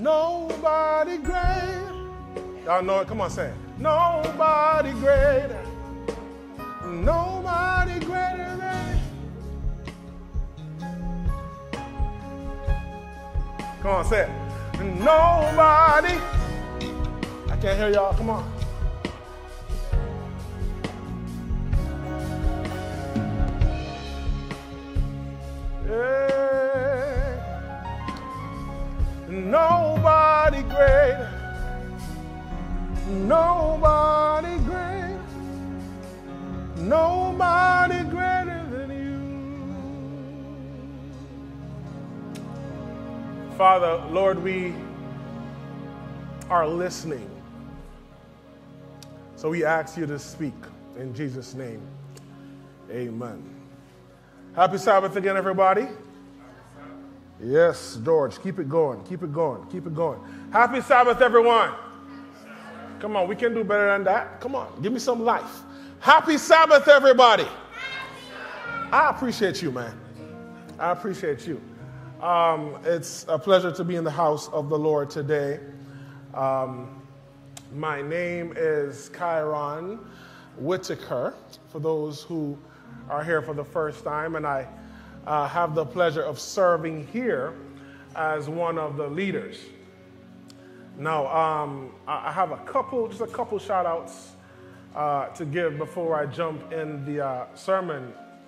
Nobody great. Y'all know it? Come on, say it. Nobody greater. Nobody greater than. Come on, say it. Nobody. I can't hear y'all. Come on. Yeah. Nobody greater. Nobody greater. Nobody greater than you. Father, Lord, we are listening. So we ask you to speak in Jesus' name. Amen. Happy Sabbath again, everybody. Yes, George, keep it going, keep it going, keep it going. Happy Sabbath, everyone. Come on, we can do better than that. Come on, give me some life. Happy Sabbath, everybody. I appreciate you, man. I appreciate you. It's a pleasure to be in the house of the Lord today. My name is Kyron Whitaker, for those who are here for the first time, and I have the pleasure of serving here as one of the leaders. Now, I have just a couple shout outs to give before I jump in the sermon.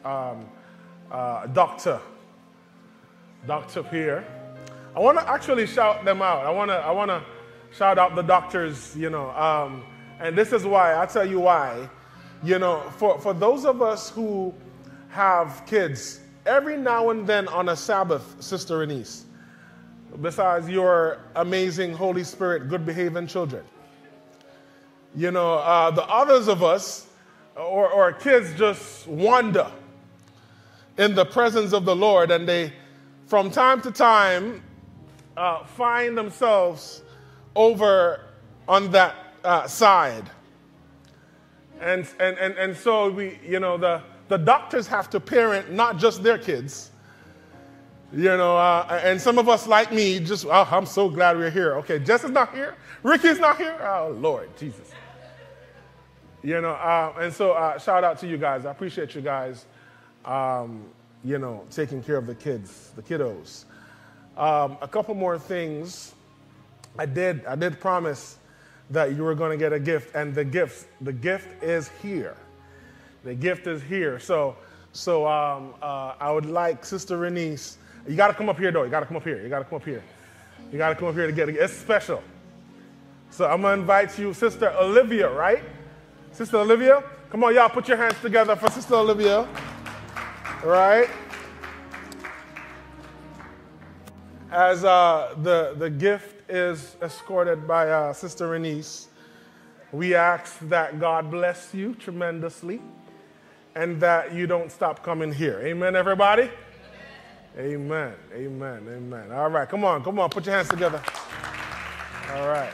Dr. Pierre. I want to actually shout them out. I want to shout out the doctors, and this is why. I'll tell you why. For those of us who have kids, every now and then on a Sabbath, Sister Anise, besides your amazing Holy Spirit, good behaving children, the others of us or kids just wander in the presence of the Lord, and they, from time to time, find themselves over on that side. And so we, the doctors have to parent not just their kids, and some of us like me just, oh, I'm so glad we're here. Okay, Jess is not here. Ricky's not here. Oh, Lord, Jesus. And so shout out to you guys. I appreciate you guys, taking care of the kids, the kiddos. A couple more things. I did promise that you were going to get a gift, and the gift is here. The gift is here. So I would like Sister Renise. You got to come up here, though. You got to come up here. You got to come up here. You got to come up here to get it. It's special. So I'm going to invite you, Sister Olivia, right? Sister Olivia? Come on, y'all, put your hands together for Sister Olivia. All right? As the gift is escorted by Sister Renise, we ask that God bless you tremendously and that you don't stop coming here. Amen, everybody? Amen, amen, amen. All right, come on, put your hands together. All right.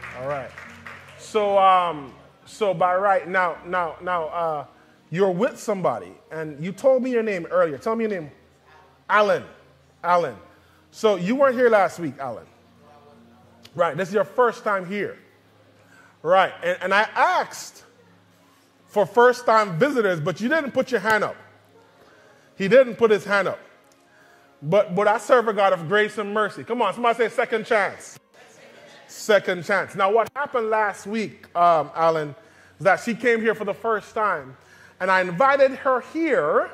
So by right now, you're with somebody, and you told me your name earlier. Tell me your name. Alan. So you weren't here last week, Alan. Right, this is your first time here. Right, and I asked for first-time visitors, but you didn't put your hand up. He didn't put his hand up. But I serve a God of grace and mercy. Come on, somebody say second chance. Second chance. Now, what happened last week, Alan, is that she came here for the first time, and I invited her here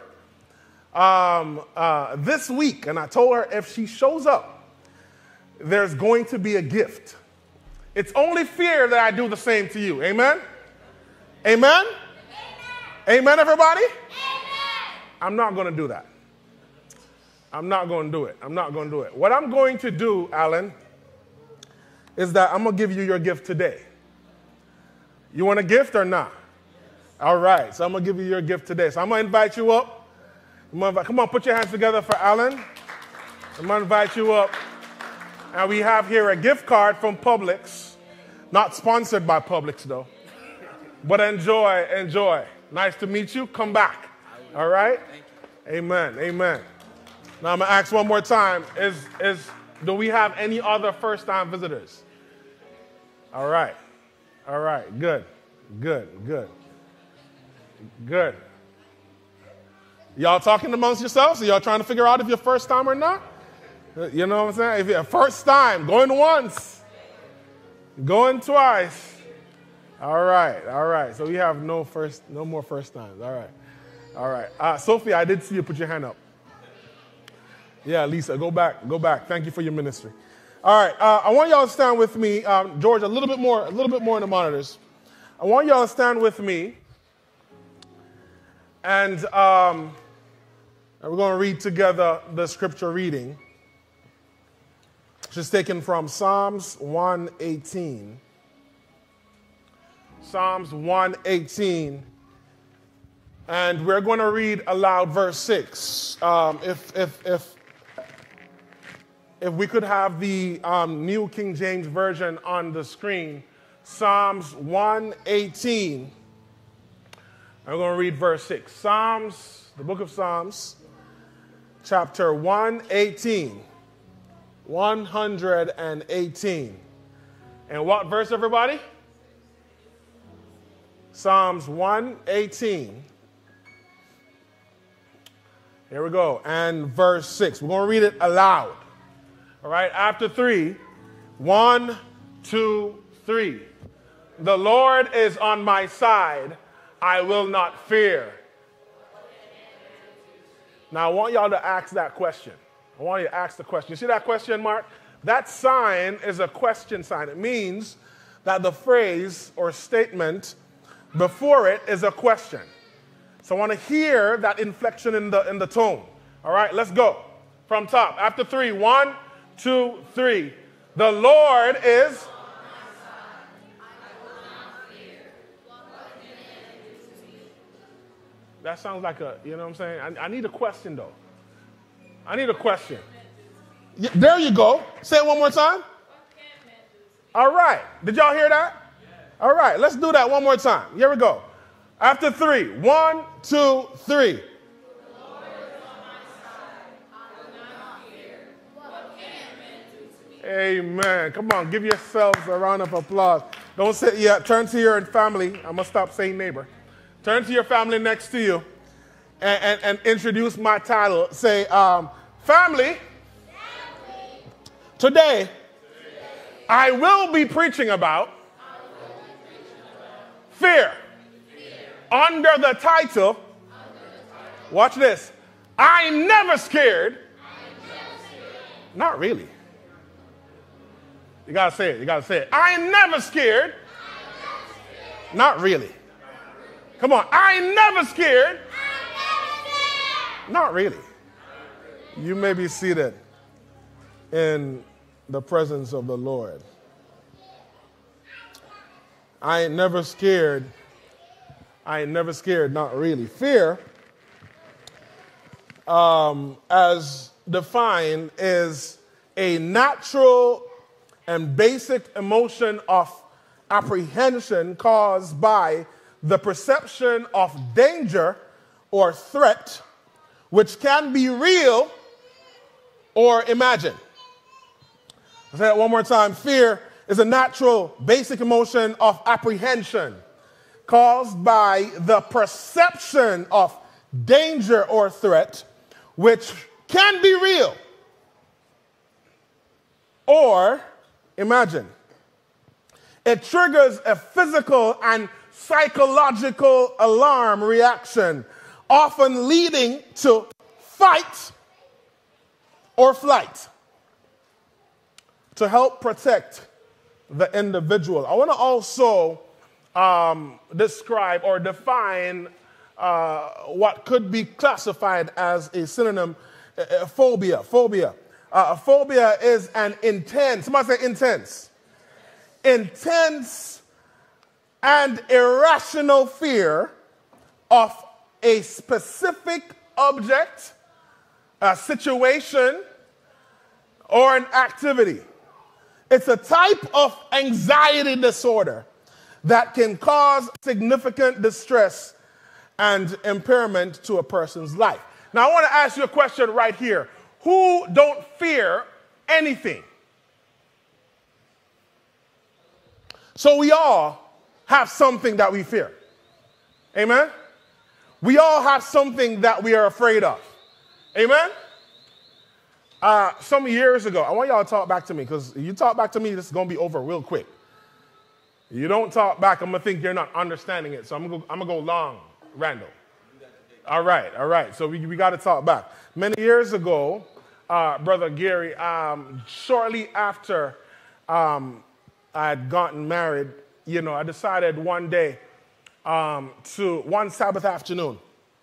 this week, and I told her if she shows up, there's going to be a gift. It's only fair that I do the same to you. Amen? Amen? Amen, everybody? Amen. I'm not going to do that. I'm not going to do it. What I'm going to do, Alan, is that I'm going to give you your gift today. You want a gift or not? All right, so I'm going to give you your gift today. So I'm going to invite you up. Come on, put your hands together for Alan. I'm going to invite you up. And we have here a gift card from Publix. Not sponsored by Publix, though. But enjoy. Nice to meet you. Come back. All right? Amen. Now I'm going to ask one more time. Is Do we have any other first-time visitors? All right. All right. Good. Good. Good. Good. Y'all talking amongst yourselves? Are y'all trying to figure out if you're first time or not? You know what I'm saying? If you're first time, going once, going twice. All right. All right. So we have no more first times. All right. All right. Sophie, I did see you put your hand up. Yeah, Lisa, go back. Go back. Thank you for your ministry. All right. I want y'all to stand with me. George, a little bit more in the monitors. I want y'all to stand with me. And we're going to read together the scripture reading, which is taken from Psalms 118. Psalms 118. And we're going to read aloud verse 6. If we could have the New King James Version on the screen, Psalms 118. I'm going to read verse 6. Psalms, the book of Psalms, chapter 118. 118. And what verse, everybody? Psalms 118. Here we go. And verse 6. We're going to read it aloud. All right, after 3. 1, 2, 3. The Lord is on my side. I will not fear. Now, I want y'all to ask that question. I want you to ask the question. You see that question mark? That sign is a question sign. It means that the phrase or statement before it is a question. So I want to hear that inflection in the tone. All right, let's go. From top. After 3. 1, 2, 3. The Lord is... That sounds like a, you know what I'm saying? I need a question, though. I need a question. Yeah, there you go. Say it one more time. All right. Did y'all hear that? All right. Let's do that one more time. Here we go. After 3. 1, 2, 3. Amen. Come on. Give yourselves a round of applause. Don't say, yeah, turn to your family. I'm going to stop saying neighbor. Turn to your family next to you and introduce my title. Say, family, today I will be preaching about fear. Under the title, watch this, I'm never scared. Not really. You got to say it. You got to say it. I'm never scared. Not really. Come on. I ain't never scared. Not really. You may be seated in the presence of the Lord. I ain't never scared. I ain't never scared. Not really. Fear, as defined, is a natural and basic emotion of apprehension caused by the perception of danger or threat, which can be real or imagined. I'll say that one more time. Fear is a natural, basic emotion of apprehension caused by the perception of danger or threat, which can be real or imagined. It triggers a physical and psychological alarm reaction, often leading to fight or flight to help protect the individual. I want to also describe or define what could be classified as a synonym, phobia. Phobia. Phobia is an intense, somebody say intense. Intense and irrational fear of a specific object, a situation, or an activity. It's a type of anxiety disorder that can cause significant distress and impairment to a person's life. Now, I want to ask you a question right here. Who don't fear anything. So we all have something that we fear. Amen? We all have something that we are afraid of. Amen? Some years ago, I want y'all to talk back to me, because you talk back to me, this is going to be over real quick. You don't talk back, I'm going to think you're not understanding it. So I'm going to go long, Randall. All right. So we got to talk back. Many years ago, Brother Gary, shortly after I had gotten married, I decided one day, one Sabbath afternoon,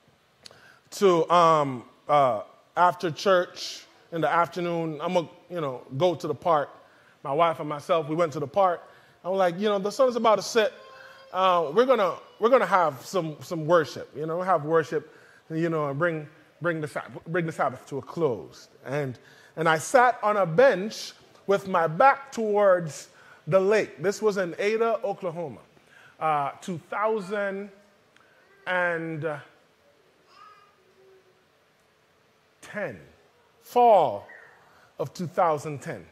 to after church in the afternoon, I'm gonna go to the park. My wife and myself, we went to the park. I was like, the sun is about to set. We're gonna have some worship. We'll have worship, and bring the Sabbath to a close. And I sat on a bench with my back towards the lake. This was in Ada, Oklahoma, 2010, fall of 2010,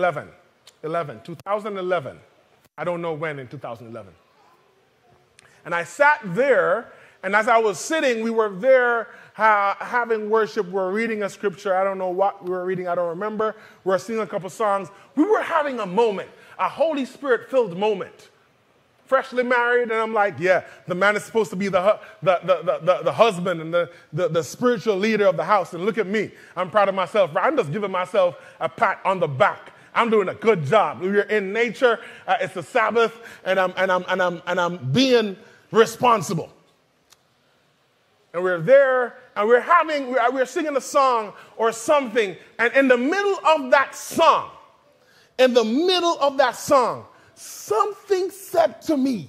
2011. I don't know when in 2011. And I sat there, and as I was sitting, we were there having worship. We were reading a scripture. I don't know what we were reading. I don't remember. We were singing a couple songs. We were having a moment, a Holy Spirit-filled moment. Freshly married, and I'm like, yeah, the man is supposed to be the husband and the spiritual leader of the house. And look at me. I'm proud of myself. I'm just giving myself a pat on the back. I'm doing a good job. We're in nature. It's the Sabbath, and I'm being responsible. And we're there, and we're singing a song or something, and in the middle of that song, something said to me,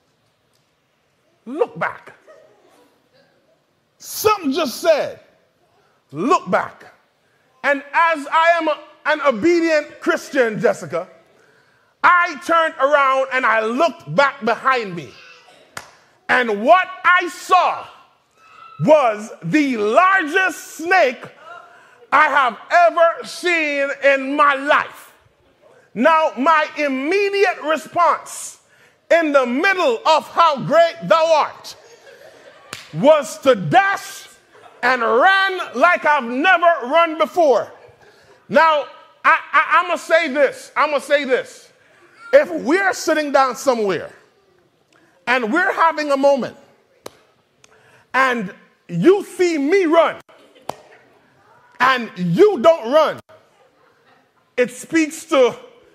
look back. Something just said, look back. And as I am an obedient Christian, Jessica, I turned around and I looked back behind me. And what I saw was the largest snake I have ever seen in my life. Now, my immediate response in the middle of how great thou art was to dash and run like I've never run before. Now, I'm going to say this. If we're sitting down somewhere and we're having a moment and you see me run and you don't run, it speaks to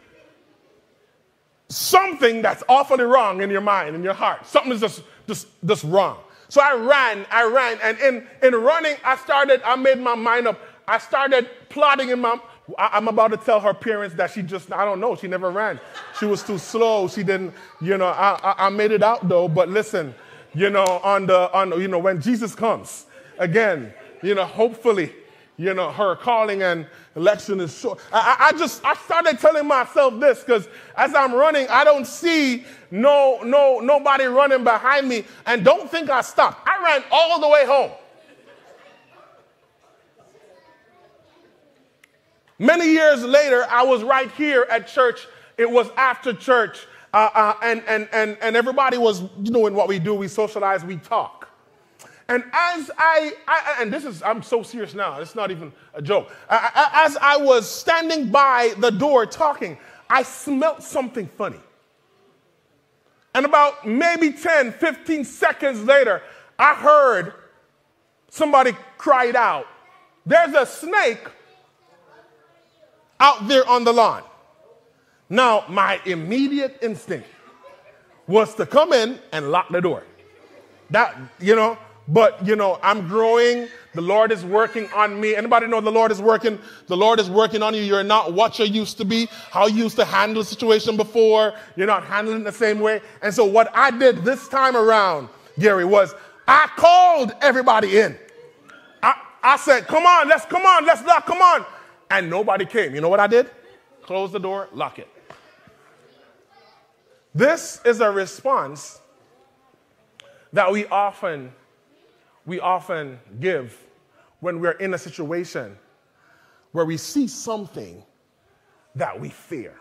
something that's awfully wrong in your mind, in your heart. Something is just wrong. So I ran, and in running, I made my mind up. I started plotting I'm about to tell her parents that she never ran. She was too slow. She didn't, I made it out though, but listen, when Jesus comes again, hopefully, her calling and election is short. I started telling myself this, because as I'm running, I don't see nobody running behind me, and don't think I stopped. I ran all the way home. Many years later, I was right here at church. It was after church, and everybody was doing what we do. We socialize, we talk. And as I'm so serious now, it's not even a joke. As I was standing by the door talking, I smelled something funny. And about maybe 10, 15 seconds later, I heard somebody cried out, "There's a snake out there on the lawn." Now, my immediate instinct was to come in and lock the door. But, I'm growing. The Lord is working on me. Anybody know the Lord is working? The Lord is working on you. You're not what you used to be, how you used to handle the situation before. You're not handling it the same way. And so what I did this time around, Gary, was I called everybody in. I said, come on, let's lock, come on. And nobody came. You know what I did? Close the door, lock it. This is a response that we often give when we're in a situation where we see something that we fear.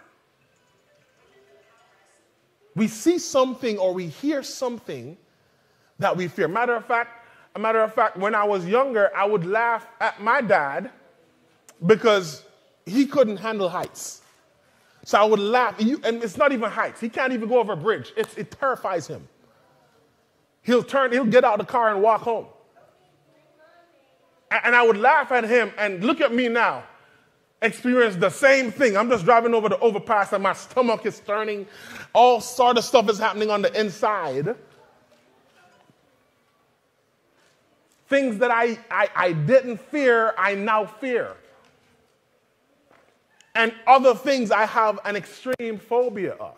We see something or we hear something that we fear. Matter of fact, when I was younger, I would laugh at my dad because he couldn't handle heights. So I would laugh, and it's not even heights. He can't even go over a bridge. It terrifies him. He'll get out of the car and walk home. And I would laugh at him, and look at me now, experience the same thing. I'm just driving over the overpass and my stomach is turning. All sort of stuff is happening on the inside. Things that I didn't fear, I now fear. And other things I have an extreme phobia of.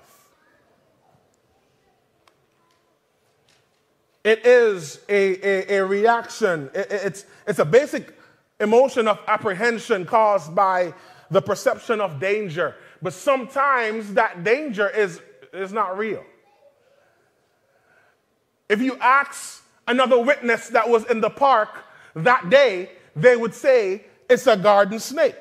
It is a reaction. It's a basic emotion of apprehension caused by the perception of danger. But sometimes that danger is not real. If you ask another witness that was in the park that day, they would say it's a garden snake.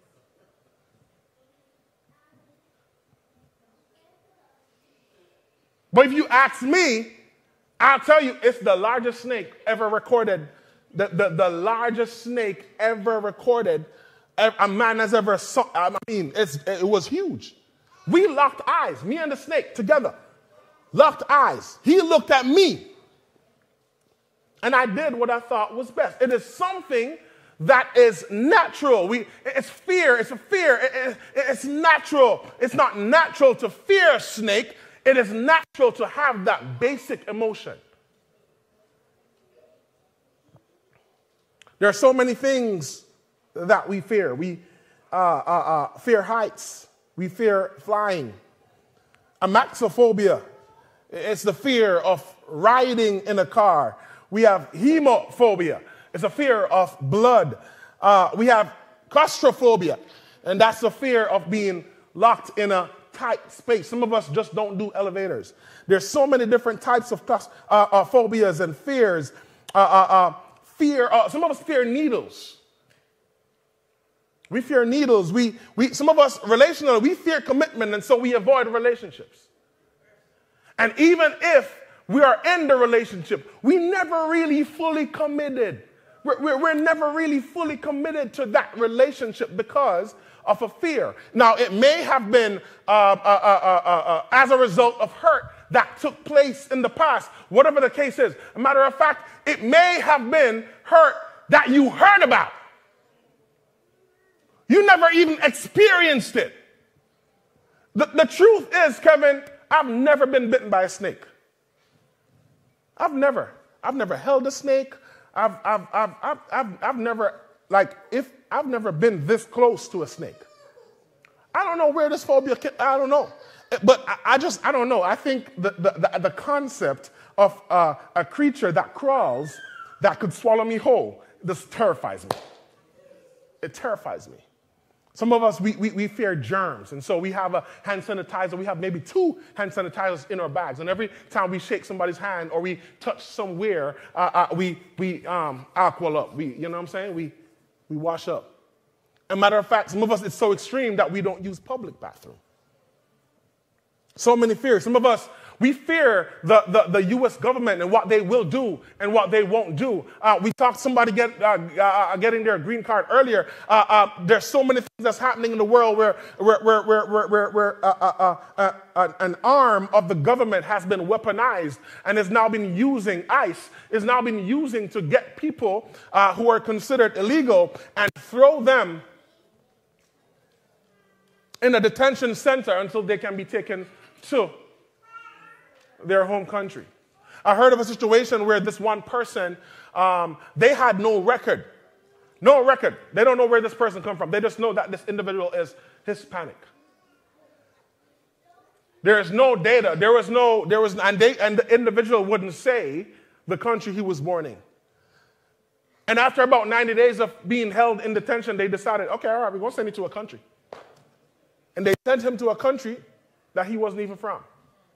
But if you ask me, I'll tell you it's the largest snake ever recorded. The largest snake ever recorded a man has ever saw. I mean, it was huge. We locked eyes, me and the snake together. Locked eyes. He looked at me. And I did what I thought was best. It is something that is natural. It's fear. It's a fear. It's natural. It's not natural to fear a snake. It is natural to have that basic emotion. There are so many things that we fear. We fear heights. We fear flying. Amaxophobia. It's the fear of riding in a car. We have hemophobia. It's a fear of blood. We have claustrophobia. And that's the fear of being locked in a tight space. Some of us just don't do elevators. There's so many different types of phobias and fears. Some of us fear needles. We fear needles. Some of us relationally, we fear commitment, and so we avoid relationships. And even if we are in the relationship, we never really fully committed. We're never really fully committed to that relationship because of a fear. Now, it may have been as a result of hurt that took place in the past, whatever the case is. A matter of fact, it may have been hurt that you heard about. You never even experienced it. The truth is, Kevin, I've never been bitten by a snake. I've never held a snake. I've never been this close to a snake. I don't know where this phobia I don't know. But I don't know. I think the concept of a creature that crawls that could swallow me whole, this terrifies me. It terrifies me. Some of us, we fear germs, and so we have a hand sanitizer. We have maybe 2 hand sanitizers in our bags, and every time we shake somebody's hand or we touch somewhere, we alcohol up. You know what I'm saying? We wash up. As a matter of fact, some of us, it's so extreme that we don't use public bathroom. So many fears. Some of us, we fear the U.S. government and what they will do and what they won't do. We talked somebody getting their green card earlier. There's so many things that's happening in the world where an arm of the government has been weaponized and is now been using ICE, is now been using to get people who are considered illegal and throw them in a detention center until they can be taken to their home country. I heard of a situation where this one person, they had no record. No record. They don't know where this person come from. They just know that this individual is Hispanic. There is no data. And the individual wouldn't say the country he was born in. And after about 90 days of being held in detention, they decided, okay, all right, we're going to send you to a country. And they sent him to a country that he wasn't even from.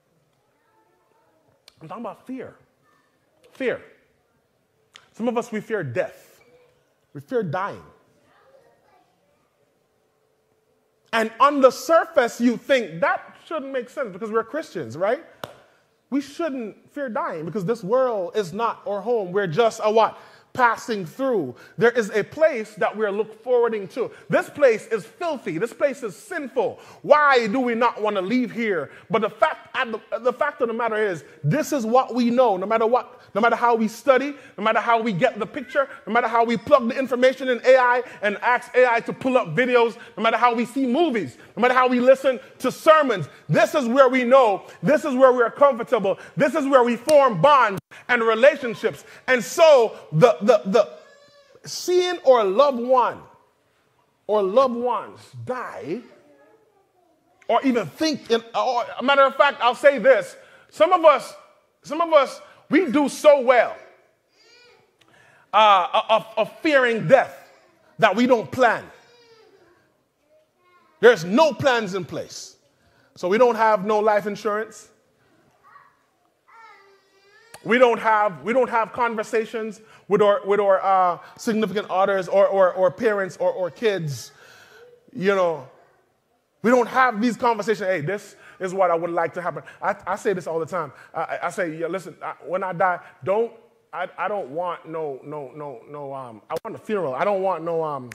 I'm talking about fear. Fear. Some of us, we fear death. We fear dying. And on the surface, you think that shouldn't make sense because we're Christians, right? We shouldn't fear dying because this world is not our home. We're just a what? Passing through. There is a place that we're looking forwarding to. This place is filthy. This place is sinful. Why do we not want to leave here? But the fact of the matter is, this is what we know. No matter what, no matter how we study, no matter how we get the picture, no matter how we plug the information in AI and ask AI to pull up videos, no matter how we see movies, no matter how we listen to sermons, this is where we know. This is where we're comfortable. This is where we form bonds and relationships. And so the seeing our loved one or loved ones die, or even think, or a matter of fact, I'll say this, some of us, we do so well of fearing death that we don't plan. There's no plans in place. So we don't have no life insurance. We don't have conversations with our significant others or parents or kids. You know, we don't have these conversations. Hey, this is what I would like to happen. I say this all the time. I say, yeah, listen, when I die, I don't want no. I want a funeral. I don't want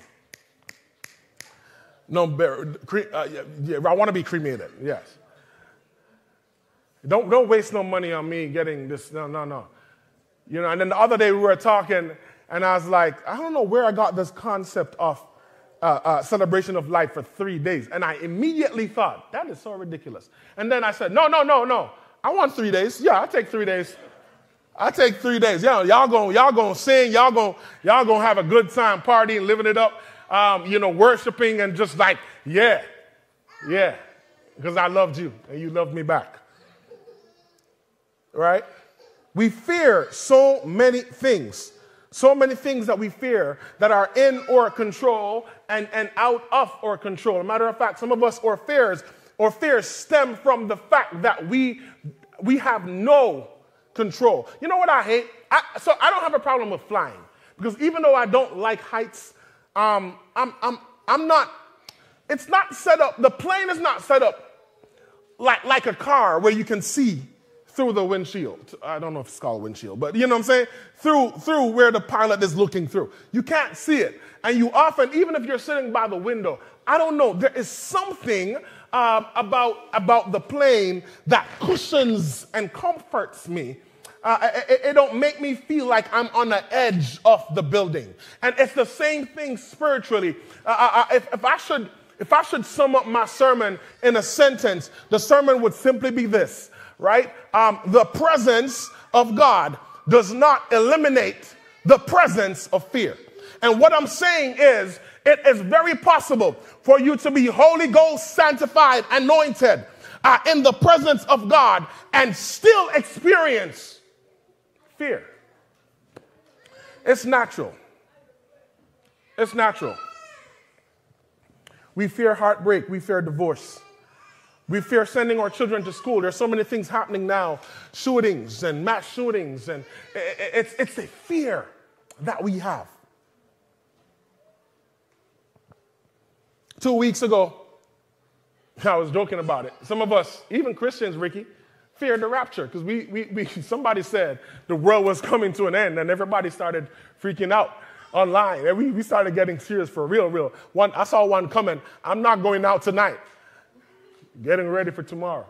I want to be cremated. Yes. Don't waste no money on me getting this. No. You know, and then the other day we were talking, and I was like, I don't know where I got this concept of celebration of life for 3 days. And I immediately thought, that is so ridiculous. And then I said, no. I want 3 days. Yeah, I'll take 3 days. I take 3 days. Yeah, y'all gonna sing. Y'all gonna have a good time partying, living it up, worshiping and just like, yeah, because I loved you and you loved me back. Right? We fear so many things that we fear that are in our control and out of our control. As a matter of fact, some of us, our fears stem from the fact that we have no control. You know what I hate? So I don't have a problem with flying because even though I don't like heights, I'm not. It's not set up. The plane is not set up like a car where you can see through the windshield. I don't know if it's called windshield, but you know what I'm saying? Through where the pilot is looking through. You can't see it. And you often, even if you're sitting by the window, I don't know, there is something about the plane that cushions and comforts me. It don't make me feel like I'm on the edge of the building. And it's the same thing spiritually. If I should sum up my sermon in a sentence, the sermon would simply be this. Right? The presence of God does not eliminate the presence of fear. And what I'm saying is, it is very possible for you to be Holy Ghost sanctified, anointed in the presence of God and still experience fear. It's natural. It's natural. We fear heartbreak. We fear divorce. We fear sending our children to school. There's so many things happening now, shootings and mass shootings, and it's a fear that we have. 2 weeks ago, I was joking about it. Some of us, even Christians, Ricky, feared the rapture because somebody said the world was coming to an end, and everybody started freaking out online. And we started getting serious for real. I saw one coming. I'm not going out tonight. Getting ready for tomorrow.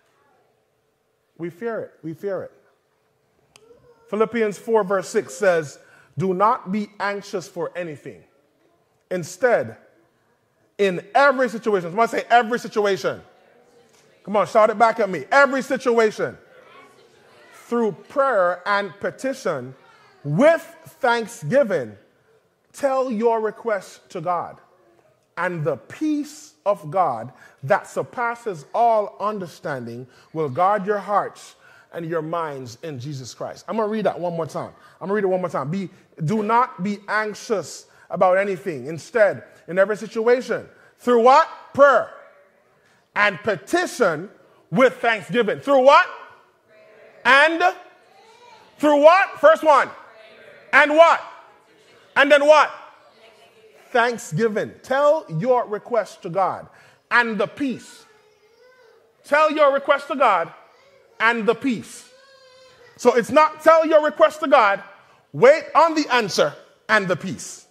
We fear it. Philippians 4 verse 6 says, do not be anxious for anything. Instead, in every situation, somebody say every situation. Come on, shout it back at me. Every situation. Through prayer and petition, with thanksgiving, tell your requests to God. And the peace of God that surpasses all understanding will guard your hearts and your minds in Jesus Christ. I'm going to read that one more time. Do not be anxious about anything. Instead, in every situation, through what? Prayer and petition with thanksgiving. Through what? And through what? First one. And what? And then what? thanksgiving. Tell your request to God and the peace. Tell your request to God and the peace. So it's not tell your request to God, wait on the answer and the peace.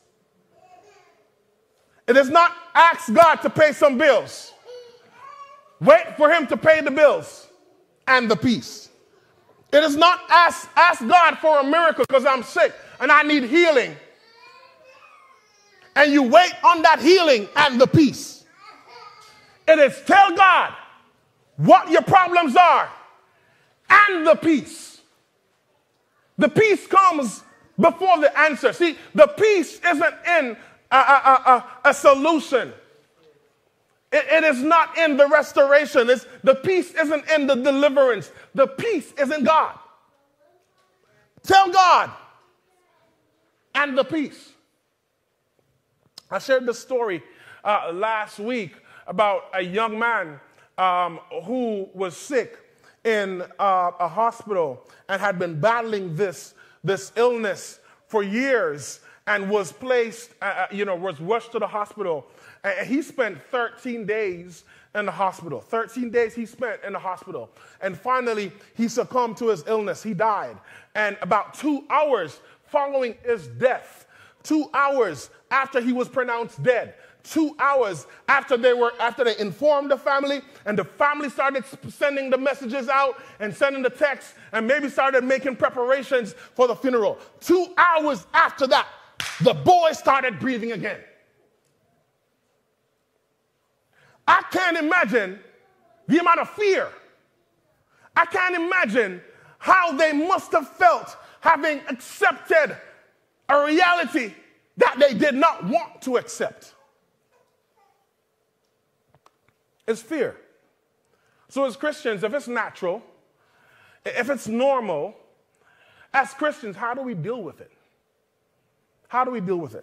It is not ask God to pay some bills. Wait for him to pay the bills and the peace. It is not ask God for a miracle because I'm sick and I need healing. And you wait on that healing and the peace. It is tell God what your problems are and the peace. The peace comes before the answer. See, the peace isn't in a solution. It is not in the restoration. The peace isn't in the deliverance. The peace is in God. Tell God and the peace. I shared the story last week about a young man who was sick in a hospital and had been battling this illness for years and was placed, was rushed to the hospital. And he spent 13 days in the hospital. 13 days he spent in the hospital. And finally, he succumbed to his illness. He died. And about 2 hours following his death, 2 hours after he was pronounced dead, 2 hours after they informed the family, and the family started sending the messages out and sending the texts and maybe started making preparations for the funeral. 2 hours after that, the boy started breathing again. I can't imagine the amount of fear. I can't imagine how they must have felt having accepted a reality that they did not want to accept. It's fear. So as Christians, if it's natural, if it's normal, as Christians, how do we deal with it? How do we deal with it?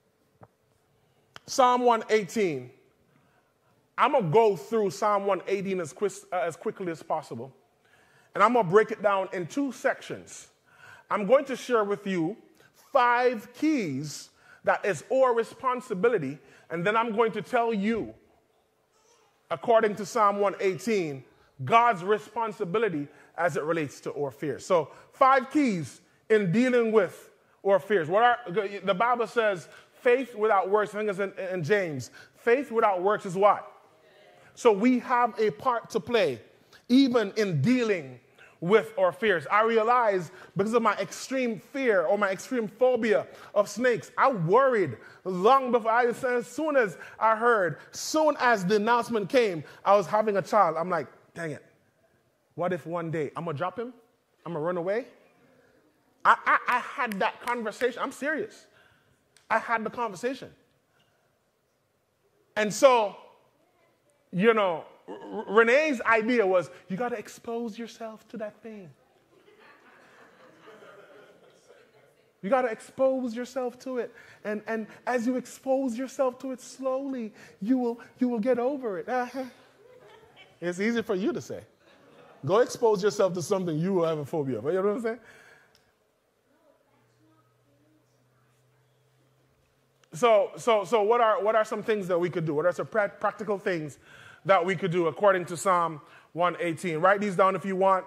Psalm 118. I'm going to go through Psalm 118 as quickly as possible. And I'm going to break it down in 2 sections. I'm going to share with you 5 keys that is our responsibility. And then I'm going to tell you, according to Psalm 118, God's responsibility as it relates to our fears. So 5 keys in dealing with our fears. The Bible says faith without works, I think it's in James. Faith without works is what? So we have a part to play, even in dealing with our fears. I realize because of my extreme fear or my extreme phobia of snakes, I worried long before, as soon as the announcement came, I was having a child. I'm like, dang it. What if one day I'm going to drop him? I'm going to run away? I had that conversation. I'm serious. I had the conversation. And so, Renee's idea was, you got to expose yourself to that thing. You got to expose yourself to it. And as you expose yourself to it slowly, you will get over it. It's easy for you to say. Go expose yourself to something you will have a phobia of. You know what I'm saying? So what are some things that we could do? What are some practical things that we could do according to Psalm 118? Write these down if you want.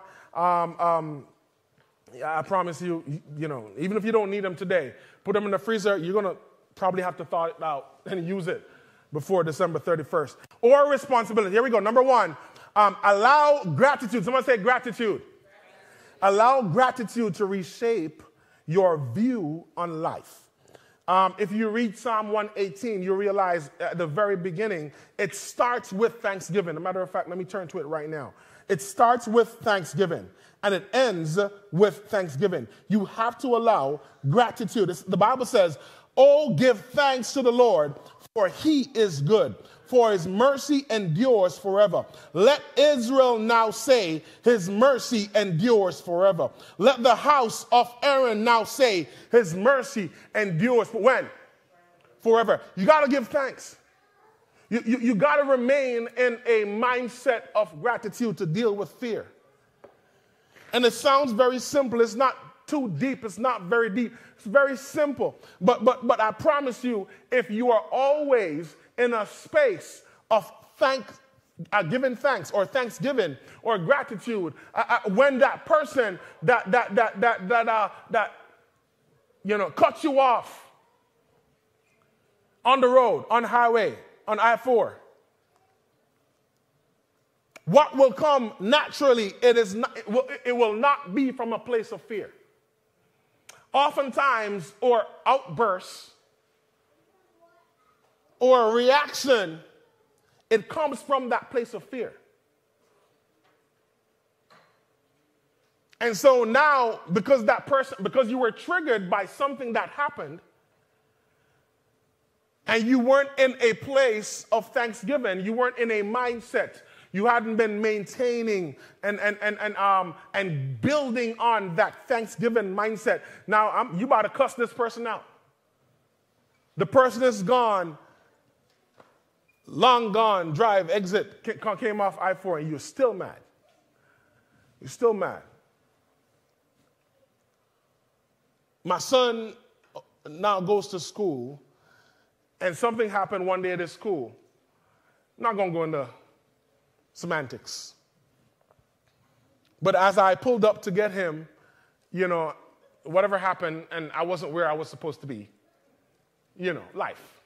I promise you, even if you don't need them today, put them in the freezer. You're going to probably have to thaw it out and use it before December 31st. Or responsibility. Here we go. Number 1, allow gratitude. Someone say gratitude. Allow gratitude to reshape your view on life. If you read Psalm 118, you realize at the very beginning, it starts with thanksgiving. As a matter of fact, let me turn to it right now. It starts with thanksgiving, and it ends with thanksgiving. You have to allow gratitude. The Bible says, "Oh, give thanks to the Lord, for he is good, for his mercy endures forever. Let Israel now say, his mercy endures forever. Let the house of Aaron now say, his mercy endures when? Forever." You got to give thanks. You got to remain in a mindset of gratitude to deal with fear. And it sounds very simple. It's not too deep. It's not very deep. It's very simple. But I promise you, if you are always in a space of giving thanks or thanksgiving or gratitude, when that person that cuts you off on the road, on highway, on I-4, what will come naturally, it will not be from a place of fear. Oftentimes, or outbursts, or a reaction, it comes from that place of fear. And so now, because you were triggered by something that happened, and you weren't in a place of thanksgiving, you weren't in a mindset, you hadn't been maintaining and building on that thanksgiving mindset. Now, you about to cuss this person out. The person is gone, long gone, drive, exit, came off I-4, and you're still mad. You're still mad. My son now goes to school, and something happened one day at his school. I'm not going to go into semantics. But as I pulled up to get him, whatever happened, and I wasn't where I was supposed to be. Life.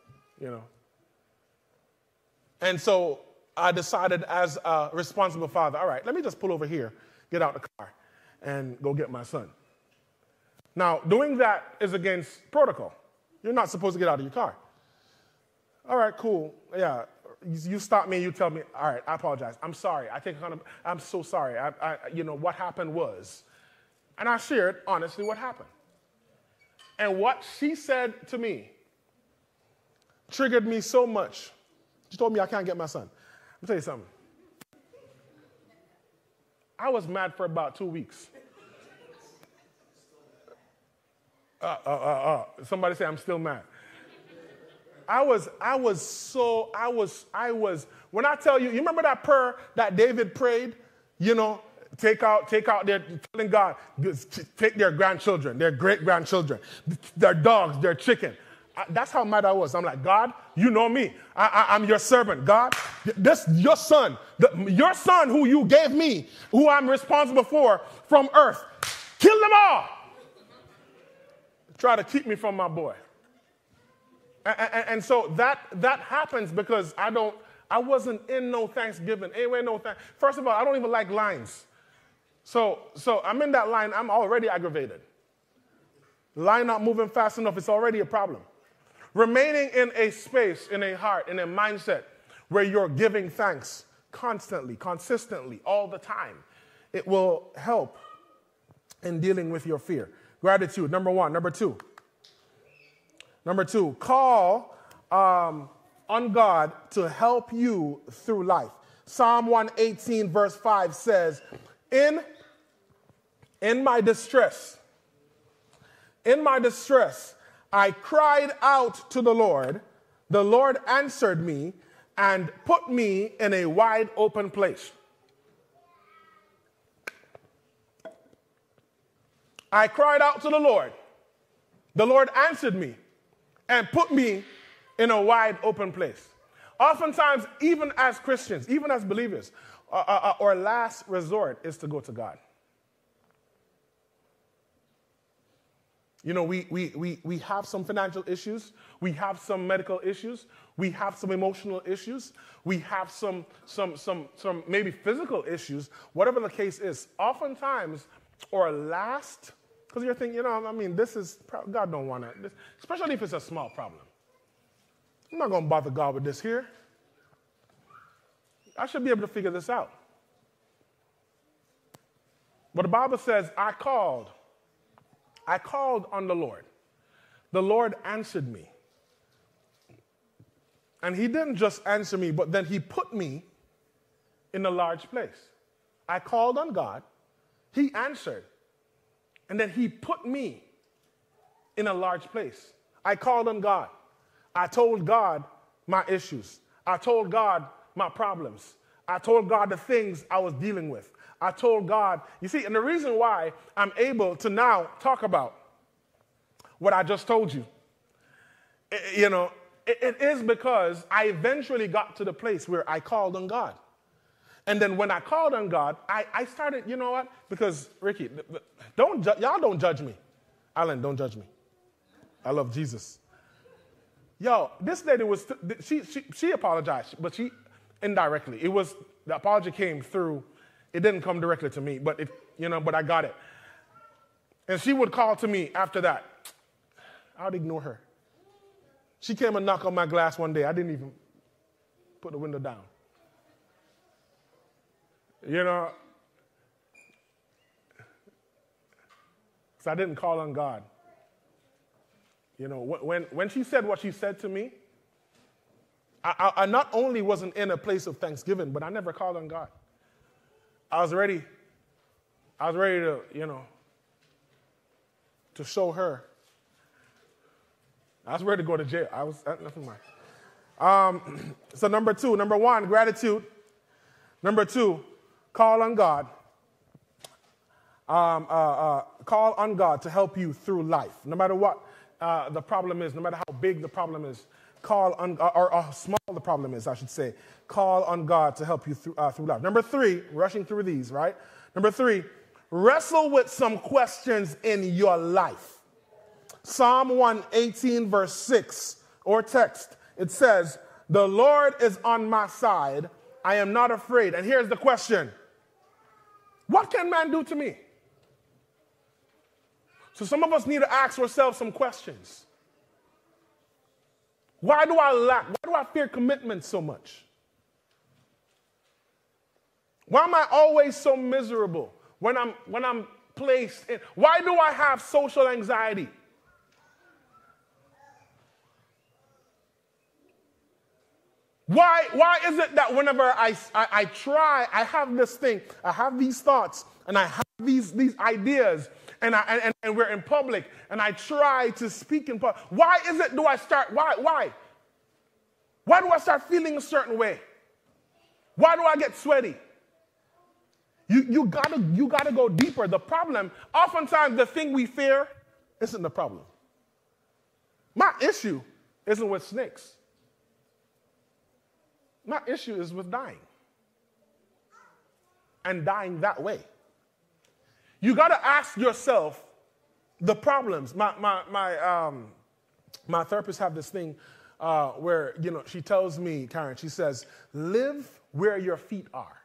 And so I decided as a responsible father, all right, let me just pull over here, get out the car, and go get my son. Now, doing that is against protocol. You're not supposed to get out of your car. All right, cool. Yeah, you stop me, you tell me, all right, I apologize. I'm sorry. I'm so sorry. What happened was, and I shared honestly what happened. And what she said to me triggered me so much. She told me I can't get my son. Let me tell you something. I was mad for about 2 weeks. Somebody say I'm still mad. When I tell you, you remember that prayer that David prayed? Take out their, telling God, take their grandchildren, their great-grandchildren, their dogs, their chicken. That's how mad I was. I'm like, God, you know me. I'm your servant. God, your son who you gave me, who I'm responsible for from earth, kill them all. Try to keep me from my boy. And so that happens because I wasn't in no Thanksgiving. Anyway, no thanks. First of all, I don't even like lines. So I'm in that line, I'm already aggravated. Line not moving fast enough, it's already a problem. Remaining in a space, in a heart, in a mindset where you're giving thanks constantly, consistently, all the time, it will help in dealing with your fear. Gratitude, number one. Number two, call on God to help you through life. Psalm 118 verse 5 says, in my distress, I cried out to the Lord answered me and put me in a wide open place. I cried out to the Lord answered me and put me in a wide open place. Oftentimes, even as Christians, even as believers, our last resort is to go to God. We have some financial issues. We have some medical issues. We have some emotional issues. We have some maybe physical issues. Whatever the case is, oftentimes our last, because you're thinking, this is, God don't want it, especially if it's a small problem. I'm not going to bother God with this here. I should be able to figure this out. But the Bible says, I called on the Lord. The Lord answered me. And he didn't just answer me, but then he put me in a large place. I called on God. He answered. And then he put me in a large place. I called on God. I told God my issues. I told God my problems. I told God the things I was dealing with. I told God, you see, and the reason why I'm able to now talk about what I just told you, it is because I eventually got to the place where I called on God. And then when I called on God, I started, you know what? Because, Ricky, y'all don't judge me. Alan, don't judge me. I love Jesus. Yo, this lady was, she apologized, but she indirectly. The apology came through. It didn't come directly to me, but but I got it. And she would call to me after that. I would ignore her. She came and knocked on my glass one day. I didn't even put the window down. So I didn't call on God. When she said what she said to me, I not only wasn't in a place of thanksgiving, but I never called on God. I was ready to, to show her. I was ready to go to jail. Nothing mind. So number one, gratitude. Number two, call on God. Call on God to help you through life. No matter what the problem is, no matter how big the problem is, call on, or how small the problem is, I should say. Call on God to help you through life. Number three, rushing through these, right? Number three, wrestle with some questions in your life. Psalm 118, verse 6, or text, it says, "The Lord is on my side. I am not afraid." And here's the question. What can man do to me? So some of us need to ask ourselves some questions. Why do I lack? Why do I fear commitment so much? Why am I always so miserable when I'm placed in? Why do I have social anxiety? Why is it that whenever I try, I have this thing, I have these thoughts, and I have these ideas, and we're in public, and I try to speak in public. Why is it do I start, why? Why do I start feeling a certain way? Why do I get sweaty? You gotta go deeper. The problem, oftentimes the thing we fear isn't the problem. My issue isn't with snakes. My issue is with dying. And dying that way. You got to ask yourself the problems. My therapist have this thing where, she tells me, Karen, she says, live where your feet are.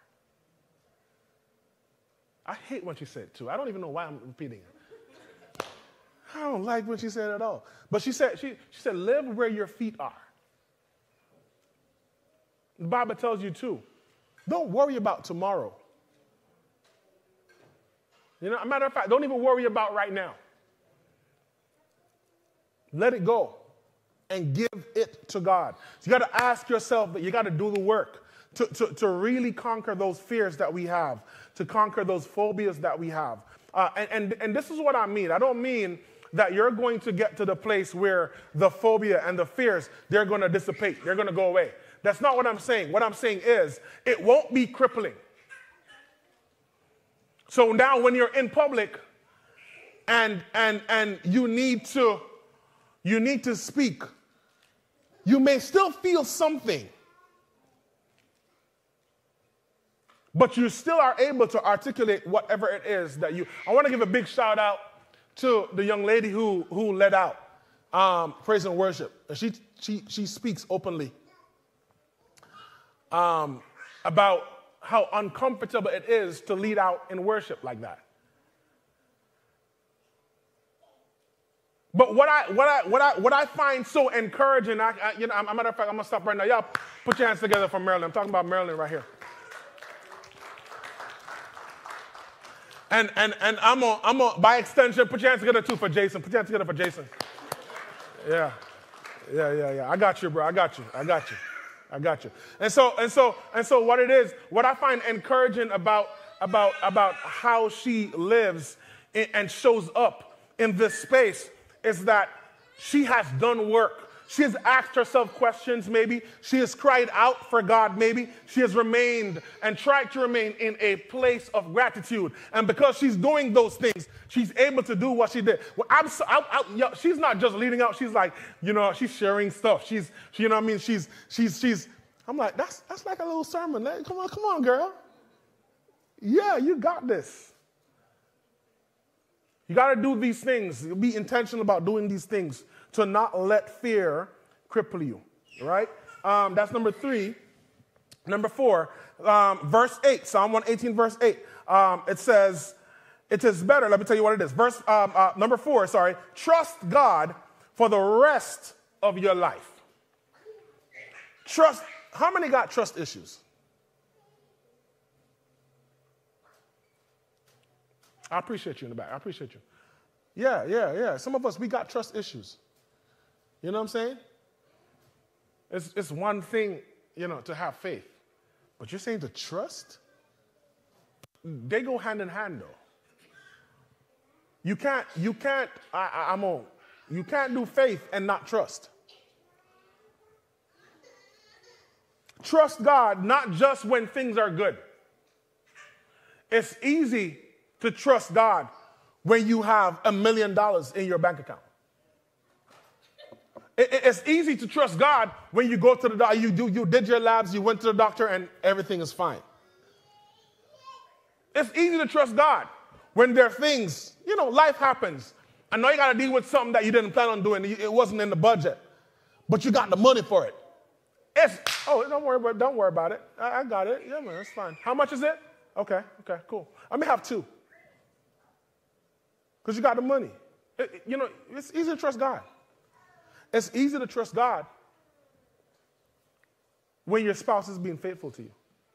I hate when she said it too. I don't even know why I'm repeating it. I don't like what she said at all. But she said, live where your feet are. The Bible tells you too, don't worry about tomorrow. As a matter of fact, don't even worry about right now. Let it go and give it to God. So you got to ask yourself that you got to do the work to really conquer those fears that we have, to conquer those phobias that we have. And this is what I mean. I don't mean that you're going to get to the place where the phobia and the fears, they're going to dissipate. They're going to go away. That's not what I'm saying. What I'm saying is it won't be crippling. So now when you're in public and you need to speak, you may still feel something, but you still are able to articulate whatever it is that you. I want to give a big shout out to the young lady who led out praise and worship. She speaks openly about how uncomfortable it is to lead out in worship like that. But what I find so encouraging, as a matter of fact, I'm gonna stop right now. Y'all put your hands together for Marilyn. I'm talking about Marilyn right here. And I'm on by extension, put your hands together too for Jason. Put your hands together for Jason. Yeah. I got you, bro. I got you. And so what it is, what I find encouraging about how she lives and shows up in this space is that she has done work. She has asked herself questions, maybe. She has cried out for God, maybe. She has remained and tried to remain in a place of gratitude. And because she's doing those things, she's able to do what she did. Well, she's not just leading out. She's like, she's sharing stuff. You know what I mean? She's. I'm like, that's like a little sermon. Come on, girl. Yeah, you got this. You got to do these things. Be intentional about doing these things to not let fear cripple you, right? That's number 3. Number 4, verse 8, Psalm 118, verse 8. It says, it is better, let me tell you what it is. Number 4, trust God for the rest of your life. How many got trust issues? I appreciate you in the back. I appreciate you. Yeah. Some of us, we got trust issues. You know what I'm saying? It's one thing, to have faith. But you're saying to trust? They go hand in hand, though. You can't do faith and not trust. Trust God, not just when things are good. It's easy to trust God when you have $1 million in your bank account. It's easy to trust God when you go to the doctor, you did your labs, you went to the doctor, and everything is fine. It's easy to trust God when there are things, life happens. I know you got to deal with something that you didn't plan on doing. It wasn't in the budget, but you got the money for it. Don't worry about it. I got it. Yeah, man, it's fine. How much is it? Okay, cool. I may have 2. Because you got the money. It's easy to trust God. It's easy to trust God when your spouse is being faithful to you.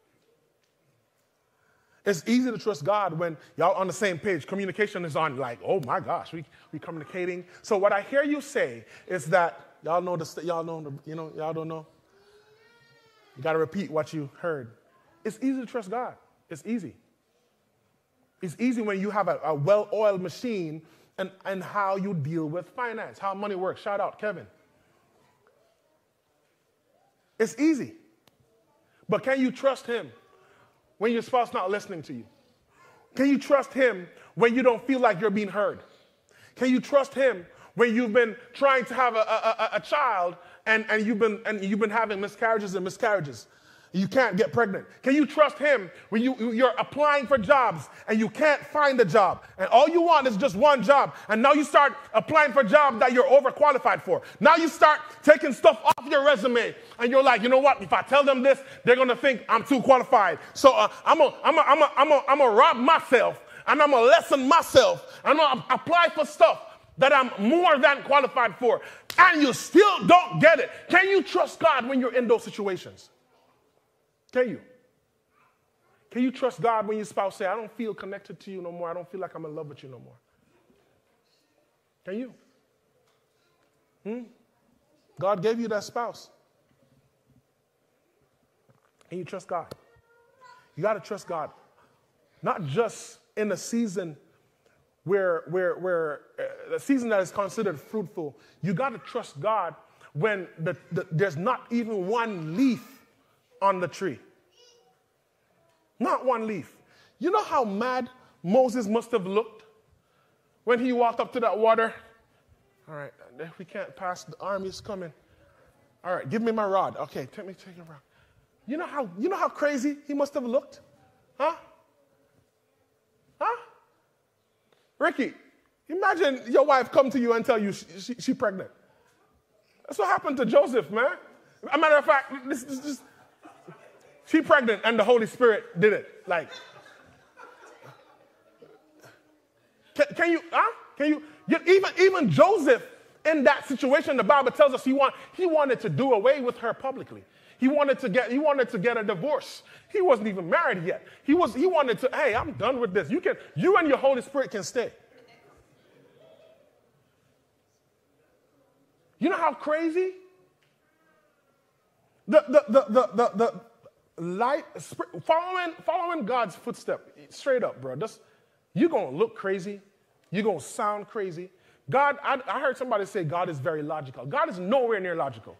It's easy to trust God when y'all on the same page. Communication is on like, oh my gosh, we communicating. So what I hear you say is that y'all don't know. You got to repeat what you heard. It's easy to trust God. It's easy. It's easy when you have a well-oiled machine and how you deal with finance, how money works. Shout out, Kevin. It's easy. But can you trust him when your spouse not listening to you? Can you trust him when you don't feel like you're being heard? Can you trust him when you've been trying to have a child and you've been having miscarriages and miscarriages? You can't get pregnant. Can you trust him when you're applying for jobs and you can't find a job and all you want is just one job, and now you start applying for jobs that you're overqualified for? Now you start taking stuff off your resume and you're like, you know what? If I tell them this, they're gonna think I'm too qualified. So I'm gonna rob myself and I'm gonna lessen myself. I'm gonna apply for stuff that I'm more than qualified for, and you still don't get it. Can you trust God when you're in those situations? Can you? Can you trust God when your spouse say, I don't feel connected to you no more. I don't feel like I'm in love with you no more. Can you? God gave you that spouse. Can you trust God? You got to trust God. Not just in a season where the season that is considered fruitful. You got to trust God when there's not even one leaf on the tree. Not one leaf. You know how mad Moses must have looked when he walked up to that water? All right, we can't pass, the army's coming. All right, give me my rod. Okay, take your rod. You know how crazy he must have looked? Huh? Ricky, imagine your wife come to you and tell you she's pregnant. That's what happened to Joseph, man. As a matter of fact, she's pregnant and the Holy Spirit did it. Like, can you, even Joseph in that situation, the Bible tells us he wanted to do away with her publicly. He wanted to get a divorce. He wasn't even married yet. He wanted to, hey, I'm done with this. You and your Holy Spirit can stay. You know how crazy? The light, following God's footstep, straight up, bro. You're going to look crazy. You're going to sound crazy. God, I heard somebody say God is very logical. God is nowhere near logical.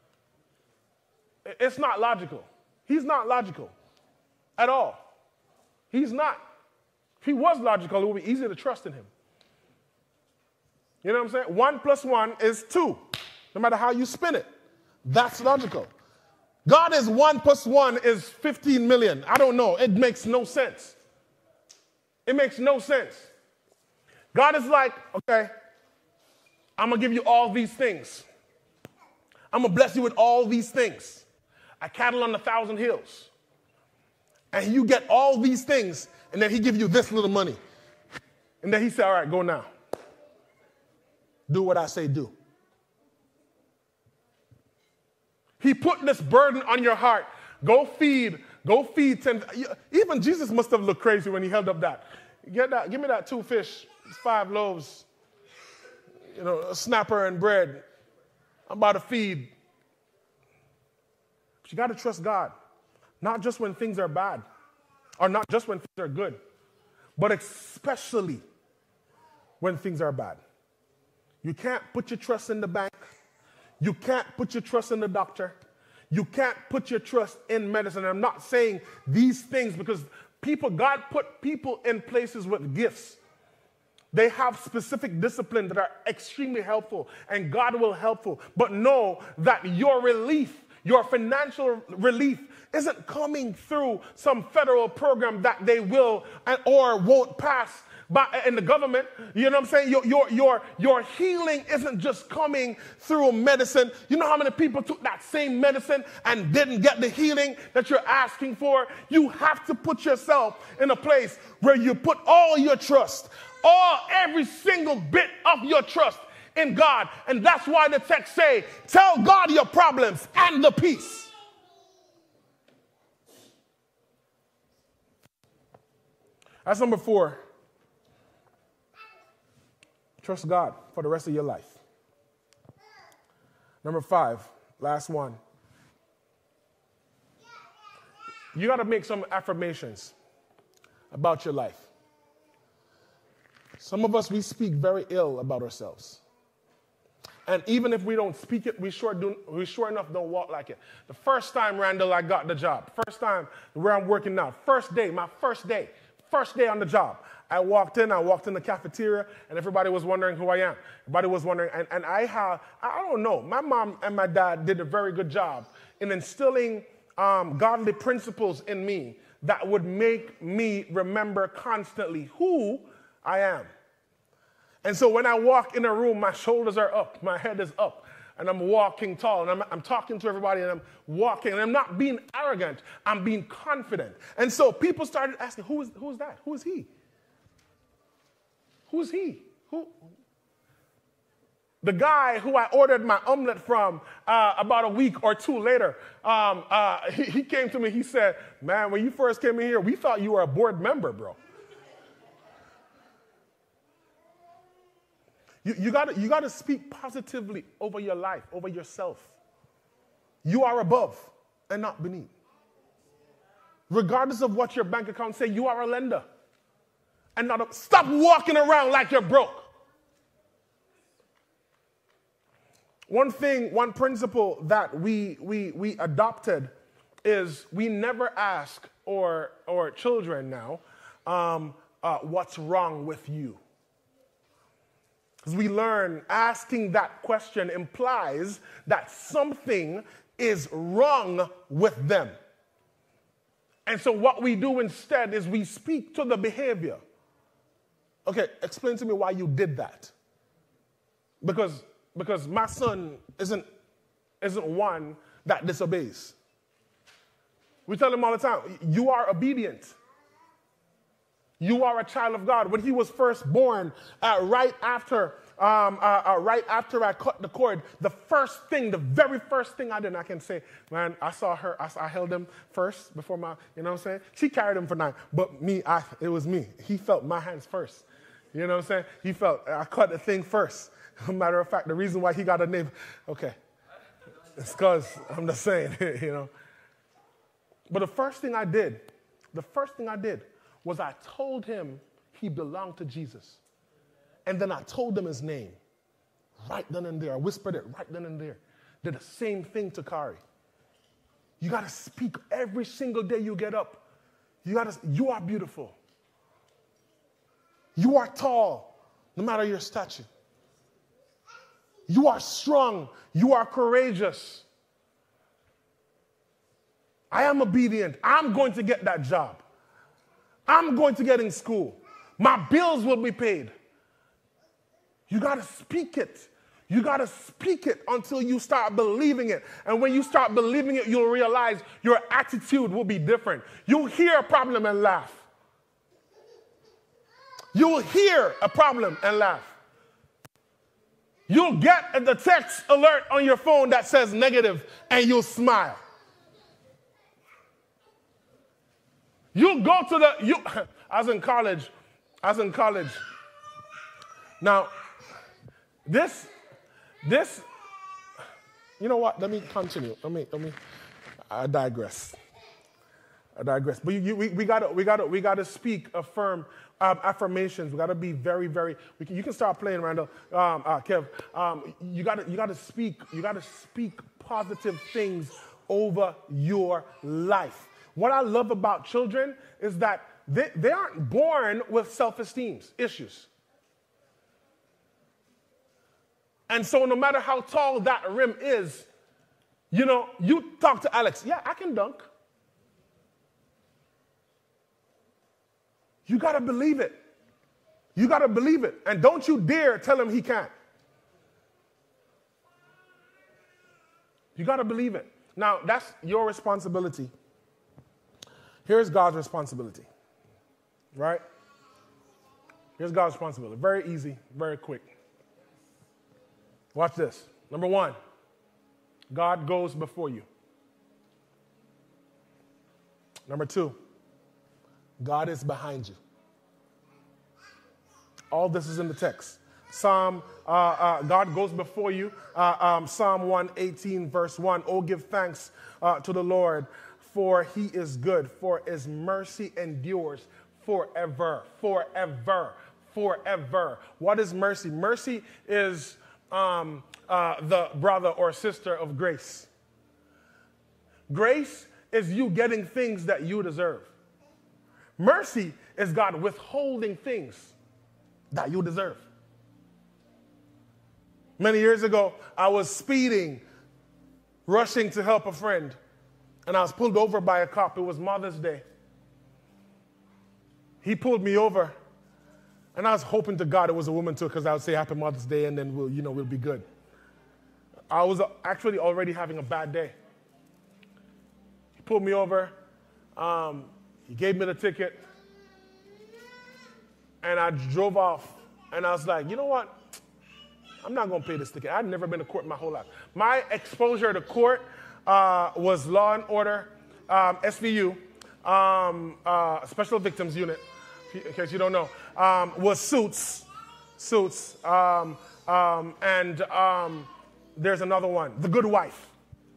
It's not logical. He's not logical at all. He's not. If he was logical, it would be easier to trust in him. You know what I'm saying? 1 + 1 is 2, no matter how you spin it. That's logical. God is 1 + 1 is 15 million. I don't know. It makes no sense. It makes no sense. God is like, okay, I'm going to give you all these things. I'm going to bless you with all these things. A cattle on 1,000 hills. And you get all these things, and then he give you this little money. And then he said, all right, go now. Do what I say do. He put this burden on your heart. Go feed 10. Even Jesus must have looked crazy when he held up that. Give me that 2 fish, 5 loaves, a snapper and bread. I'm about to feed. But you got to trust God. Not just when things are bad, or not just when things are good, but especially when things are bad. You can't put your trust in the bank. You can't put your trust in the doctor. You can't put your trust in medicine. I'm not saying these things because God put people in places with gifts. They have specific discipline that are extremely helpful, and God will helpful. But know that your relief, your financial relief, isn't coming through some federal program that they will or won't pass in the government. You know what I'm saying? Your healing isn't just coming through medicine. You know how many people took that same medicine and didn't get the healing that you're asking for? You have to put yourself in a place where you put all your trust, every single bit of your trust in God. And that's why the text say, tell God your problems and the peace. That's number 4. Trust God for the rest of your life. Number 5, last one. You got to make some affirmations about your life. Some of us, we speak very ill about ourselves. And even if we don't speak it, we sure enough don't walk like it. The first time, Randall, I got the job. First time where I'm working now. My first day on the job. I walked in the cafeteria, and everybody was wondering who I am. Everybody was wondering, and I don't know, my mom and my dad did a very good job in instilling godly principles in me that would make me remember constantly who I am. And so when I walk in a room, my shoulders are up, my head is up, and I'm walking tall, and I'm talking to everybody, and I'm walking, and I'm not being arrogant, I'm being confident. And so people started asking, who is that? Who is he? Who's he? The guy who I ordered my omelet from about a week or 2 later, he came to me, he said, man, when you first came in here, we thought you were a board member, bro. You got to speak positively over your life, over yourself. You are above and not beneath. Regardless of what your bank account say, you are a lender. And not stop walking around like you're broke. One principle that we adopted is we never ask our children now, what's wrong with you? Because we learn asking that question implies that something is wrong with them. And so what we do instead is we speak to the behavior. Okay, explain to me why you did that. Because my son isn't one that disobeys. We tell him all the time, you are obedient. You are a child of God. When he was first born, right after I cut the cord, the very first thing I did, and I can say, man, I held him first before you know what I'm saying? She carried him for 9, but it was me. He felt my hands first. You know what I'm saying? I cut the thing first. Matter of fact, the reason why he got a name, okay, it's because I'm just saying, you know. But the first thing I did was I told him he belonged to Jesus. And then I told them his name. Right then and there. I whispered it right then and there. Did the same thing to Kari. You got to speak every single day you get up. You are beautiful. You are tall, no matter your stature. You are strong. You are courageous. I am obedient. I'm going to get that job. I'm going to get in school. My bills will be paid. You got to speak it. You got to speak it until you start believing it. And when you start believing it, you'll realize your attitude will be different. You'll hear a problem and laugh. You'll hear a problem and laugh. You'll get the text alert on your phone that says negative and you'll smile. You'll go to I was in college. Now, this, you know what? Let me continue. I digress. But we gotta speak affirmations. We gotta be very, very. You can start playing, Randall. Kev. You gotta speak positive things over your life. What I love about children is that they aren't born with self-esteem issues. And so no matter how tall that rim is, you talk to Alex, yeah, I can dunk. You got to believe it. You got to believe it. And don't you dare tell him he can't. You got to believe it. Now, that's your responsibility. Here's God's responsibility. Right? Here's God's responsibility. Very easy, very quick. Watch this. Number 1, God goes before you. Number 2, God is behind you. All this is in the text. God goes before you. Psalm 118, verse 1. Oh, give thanks to the Lord, for he is good, for his mercy endures forever, forever, forever. What is mercy? Mercy is the brother or sister of grace. Grace is you getting things that you deserve. Mercy is God withholding things that you deserve. Many years ago, I was speeding, rushing to help a friend, and I was pulled over by a cop. It was Mother's Day. He pulled me over, and I was hoping to God it was a woman too, because I would say Happy Mother's Day, and then we'll be good. I was actually already having a bad day. He pulled me over. He gave me the ticket, and I drove off. And I was like, you know what? I'm not going to pay this ticket. I'd never been to court my whole life. My exposure to court was Law and Order, SVU, Special Victims Unit, in case you don't know, was Suits, and there's another one, The Good Wife.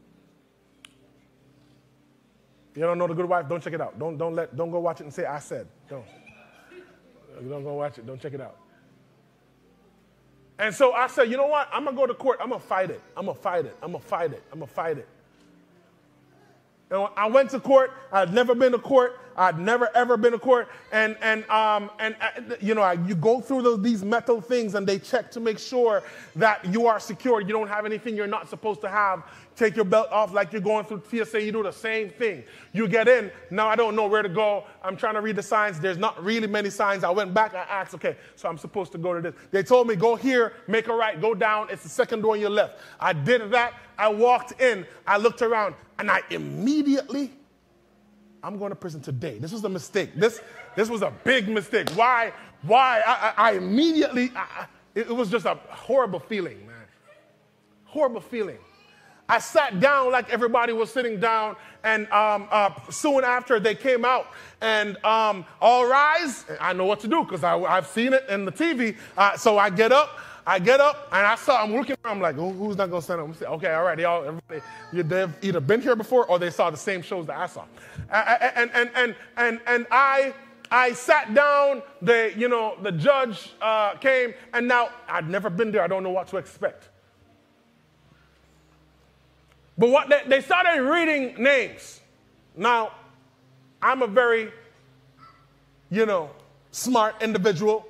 You don't know The Good Wife? Don't check it out. Don't go watch it and say I said. Don't go watch it. Don't check it out. And so I said, you know what? I'm going to go to court. I'm going to fight it. I'm going to fight it. And I went to court. I'd never been to court. I'd never, ever been to court. And you go through these metal things, and they check to make sure that you are secure. You don't have anything you're not supposed to have. Take your belt off like you're going through TSA. You do the same thing. You get in. Now I don't know where to go. I'm trying to read the signs. There's not really many signs. I went back. I asked, okay, so I'm supposed to go to this. They told me, go here, make a right, go down. It's the second door on your left. I did that. I walked in. I looked around, and I immediately, I'm going to prison today. This was a mistake. This was a big mistake. Why? I immediately, it was just a horrible feeling, man. Horrible feeling. I sat down like everybody was sitting down, and soon after they came out, and all rise. I know what to do because I've seen it in the TV. So I get up, and I'm looking around. I'm like, who's not going to stand up? I'm saying, okay, all right, everybody, they've either been here before or they saw the same shows that I saw. And I sat down, the judge came, and now I'd never been there. I don't know what to expect. But they started reading names. Now, I'm a very, smart individual.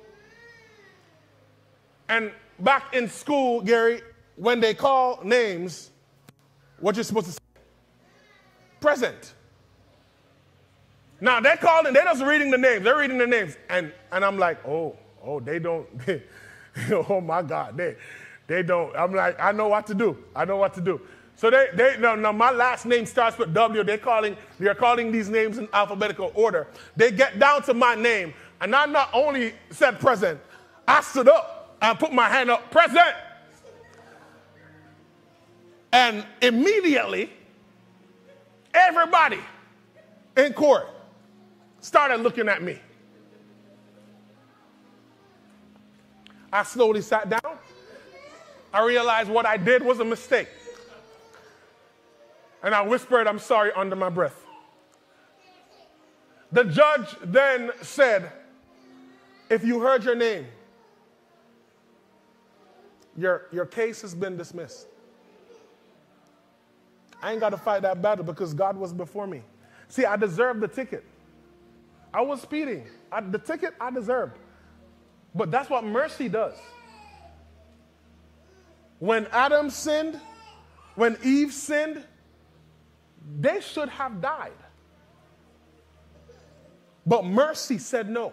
And back in school, Gary, when they call names, what you're supposed to say? Present. Now, they're calling, they're just reading the names. They're reading the names. And I'm like, oh, they don't, oh, my God, they don't. I'm like, I know what to do. So no, my last name starts with W. They're calling these names in alphabetical order. They get down to my name, and I not only said present, I stood up and put my hand up, present. And immediately, everybody in court started looking at me. I slowly sat down. I realized what I did was a mistake. And I whispered, I'm sorry, under my breath. The judge then said, if you heard your name, your case has been dismissed. I ain't got to fight that battle because God was before me. See, I deserved the ticket. I was speeding. The ticket I deserved. But that's what mercy does. When Adam sinned, when Eve sinned, they should have died. But mercy said no.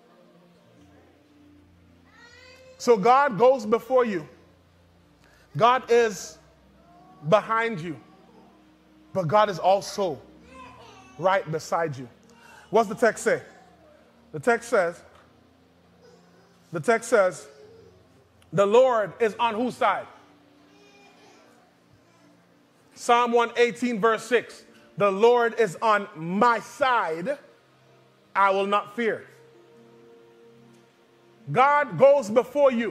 So God goes before you. God is behind you. But God is also right beside you. What's the text say? The text says, the Lord is on whose side? Psalm 118, verse 6. The Lord is on my side. I will not fear. God goes before you.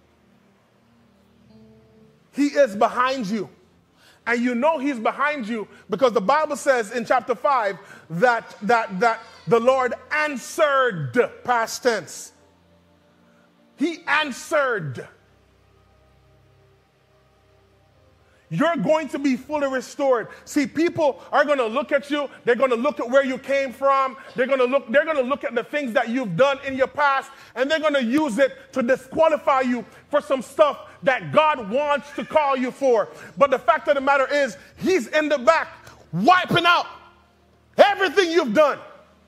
He is behind you. And you know he's behind you because the Bible says in chapter 5 that the Lord answered, past tense. He answered. You're going to be fully restored. See, people are going to look at you. They're going to look at where you came from. They're going to look at the things that you've done in your past, and they're going to use it to disqualify you for some stuff that God wants to call you for. But the fact of the matter is, he's in the back wiping out everything you've done.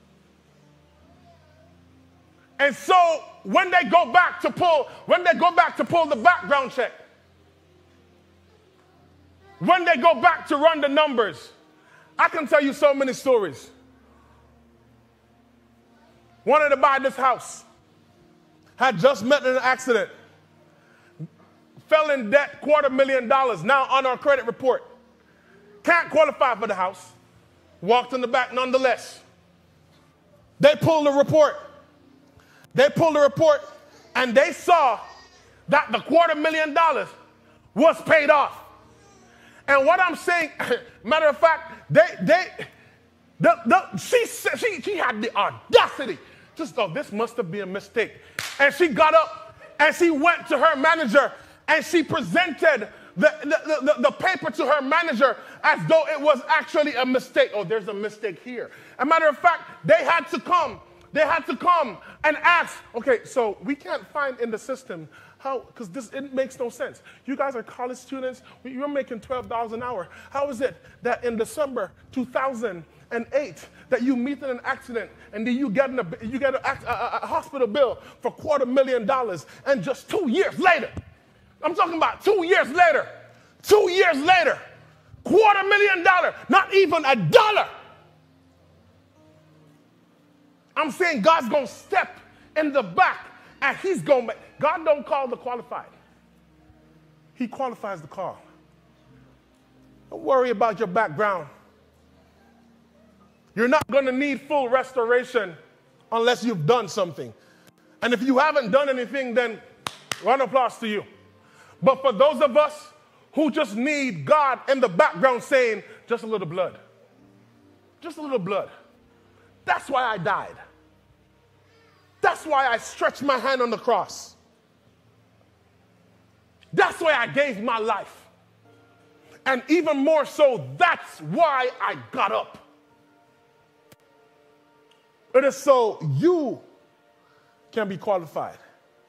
And so when they go back to pull the background check, when they go back to run the numbers, I can tell you so many stories. Wanted to buy this house. Had just met in an accident. Fell in debt, $250,000, now on our credit report. Can't qualify for the house. Walked in the back nonetheless. They pulled the report. And they saw that the $250,000 was paid off. And what I'm saying, matter of fact, she had the audacity. Just thought this must have been a mistake. And she got up and she went to her manager and she presented the paper to her manager as though it was actually a mistake. Oh, there's a mistake here. As a matter of fact, they had to come and ask, okay, so we can't find in the system how, because it makes no sense. You guys are college students. You're making $12 an hour. How is it that in December 2008 that you meet in an accident and then you get a hospital bill for $250,000 and just 2 years later, I'm talking about 2 years later, $250,000, not even a dollar. I'm saying God's going to step in the back and he's going to make. God don't call the qualified. He qualifies the call. Don't worry about your background. You're not going to need full restoration unless you've done something. And if you haven't done anything, then round of applause to you. But for those of us who just need God in the background saying, just a little blood. Just a little blood. That's why I died. That's why I stretched my hand on the cross. That's why I gave my life. And even more so, that's why I got up. It is so you can be qualified.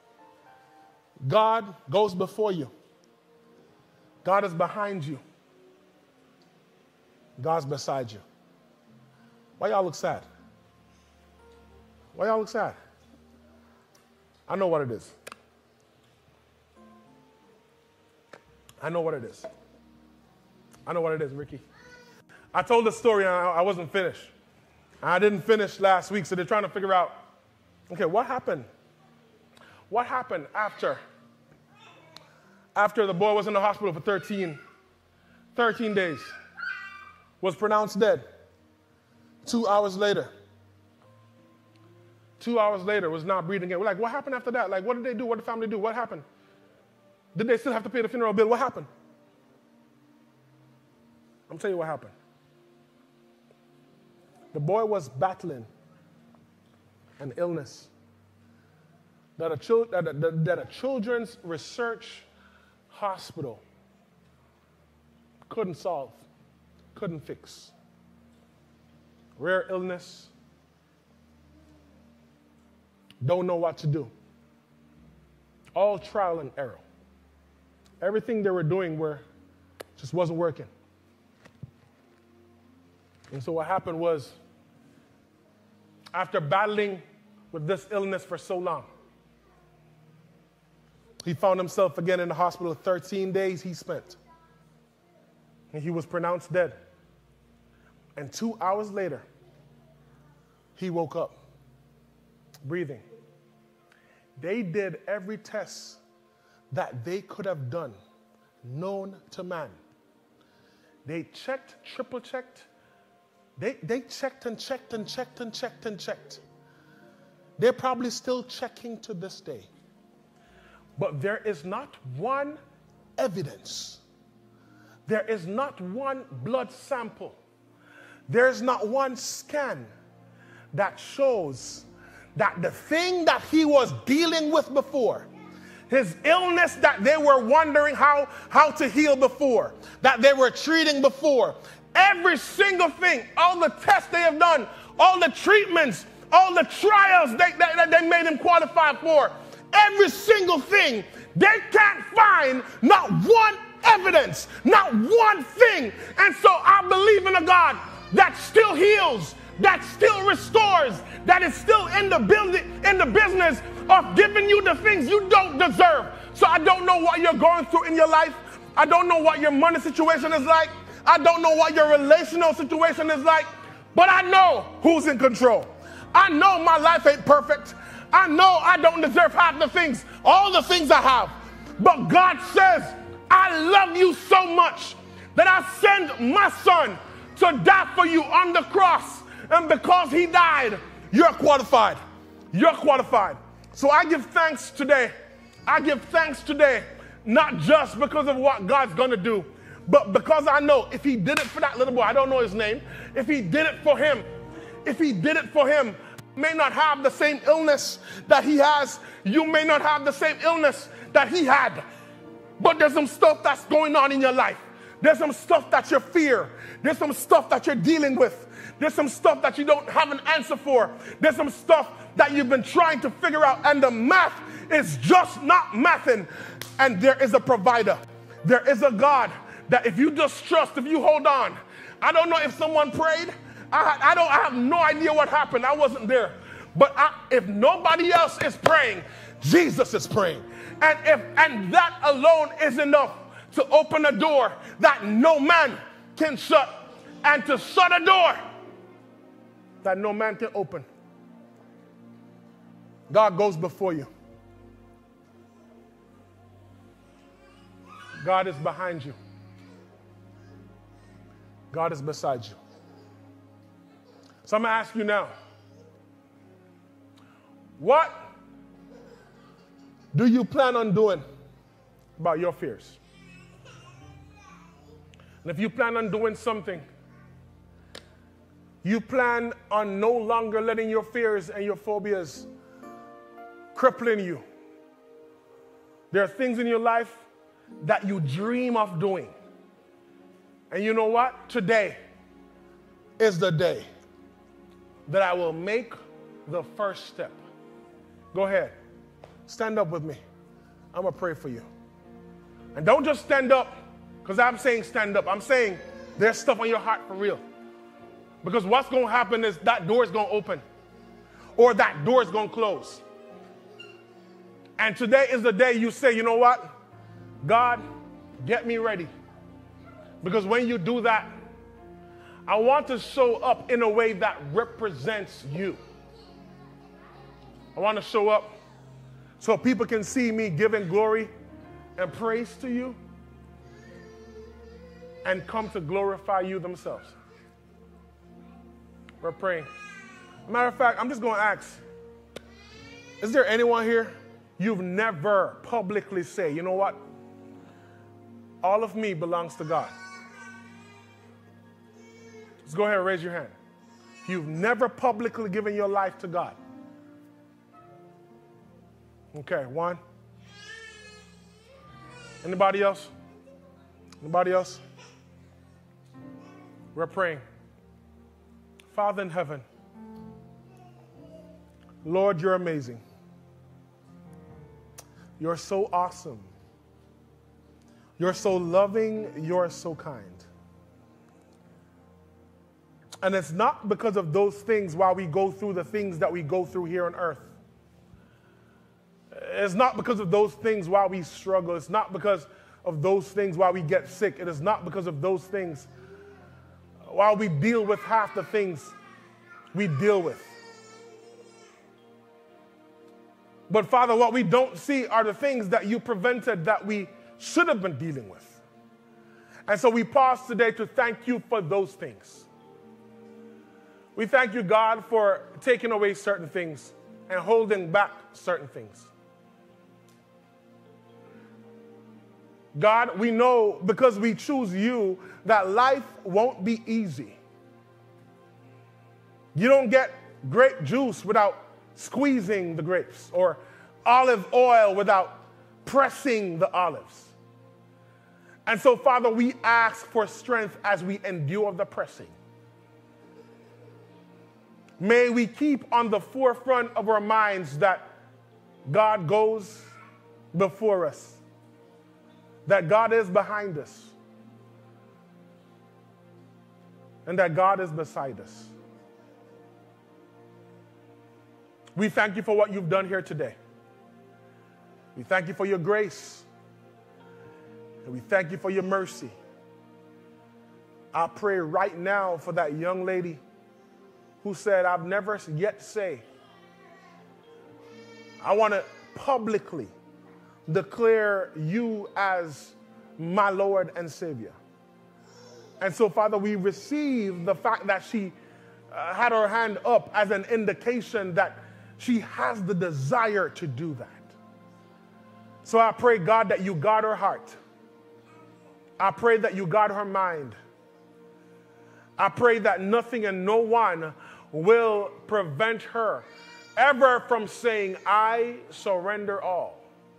God goes before you. God is behind you. God's beside you. Why y'all look sad? Why y'all look sad? I know what it is. I know what it is. I know what it is, Ricky. I told the story and I wasn't finished. I didn't finish last week, so they're trying to figure out, okay, what happened? What happened after the boy was in the hospital for 13 days, was pronounced dead? 2 hours later, was not breathing again. We're like, what happened after that? Like, what did they do? What did the family do? What happened? Did they still have to pay the funeral bill? What happened? I'm telling you what happened. The boy was battling an illness that a children's research hospital couldn't solve, couldn't fix. Rare illness, don't know what to do. All trial and error. Everything they were doing just wasn't working. And so what happened was, after battling with this illness for so long, he found himself again in the hospital. 13 days he spent. And he was pronounced dead. And 2 hours later, he woke up, breathing. They did every test that they could have done, known to man. They checked, triple checked. They checked and checked and checked and checked and checked. They're probably still checking to this day. But there is not one evidence. There is not one blood sample. There is not one scan that shows that the thing that he was dealing with before, his illness that they were wondering how to heal before, that they were treating before, every single thing, all the tests they have done, all the treatments, all the trials they made him qualify for, every single thing, they can't find not one evidence, not one thing. And so I believe in a God that still heals, that still restores, that is still in the business of giving you the things you don't deserve. So I don't know what you're going through in your life. I don't know what your money situation is like. I don't know what your relational situation is like, but I know who's in control. I know my life ain't perfect. I know I don't deserve half the things, all the things I have. But God says, I love you so much that I send my son to die for you on the cross. And because he died, you're qualified. You're qualified. So I give thanks today. I give thanks today, not just because of what God's going to do, but because I know if he did it for that little boy, I don't know his name, if he did it for him, I may not have the same illness that he has. You may not have the same illness that he had. But there's some stuff that's going on in your life. There's some stuff that you fear. There's some stuff that you're dealing with. There's some stuff that you don't have an answer for. There's some stuff that you've been trying to figure out, and the math is just not mathing. And there is a provider. There is a God that if you just trust, if you hold on. I don't know if someone prayed. I have no idea what happened. I wasn't there. But if nobody else is praying, Jesus is praying. And that alone is enough to open a door that no man can shut, and to shut a door that no man can open. God goes before you. God is behind you. God is beside you. So I'm going to ask you now, what do you plan on doing about your fears? And if you plan on doing something, you plan on no longer letting your fears and your phobias crippling you. There are things in your life that you dream of doing. And you know what? Today is the day that I will make the first step. Go ahead. Stand up with me. I'm going to pray for you. And don't just stand up because I'm saying stand up. I'm saying there's stuff on your heart for real. Because what's going to happen is that door is going to open or that door is going to close. And today is the day you say, you know what? God, get me ready. Because when you do that, I want to show up in a way that represents you. I want to show up so people can see me giving glory and praise to you and come to glorify you themselves. We're praying. Matter of fact, I'm just going to ask, is there anyone here you've never publicly say, you know what? All of me belongs to God. Just go ahead and raise your hand. If you've never publicly given your life to God. Okay, one. Anybody else? Anybody else? We're praying. Father in heaven, Lord, you're amazing. You're so awesome. You're so loving. You're so kind. And it's not because of those things why we go through the things that we go through here on earth. It's not because of those things why we struggle. It's not because of those things why we get sick. It is not because of those things why we deal with half the things we deal with. But Father, what we don't see are the things that you prevented that we should have been dealing with. And so we pause today to thank you for those things. We thank you, God, for taking away certain things and holding back certain things. God, we know because we choose you that life won't be easy. You don't get grape juice without squeezing the grapes or olive oil without pressing the olives. And so, Father, we ask for strength as we endure the pressing. May we keep on the forefront of our minds that God goes before us, that God is behind us, and that God is beside us. We thank you for what you've done here today. We thank you for your grace, and we thank you for your mercy. I pray right now for that young lady who said, I've never yet say, I want to publicly declare you as my Lord and Savior. And so, Father, we receive the fact that she had her hand up as an indication that she has the desire to do that. So I pray, God, that you guard her heart. I pray that you guard her mind. I pray that nothing and no one will prevent her ever from saying, I surrender all.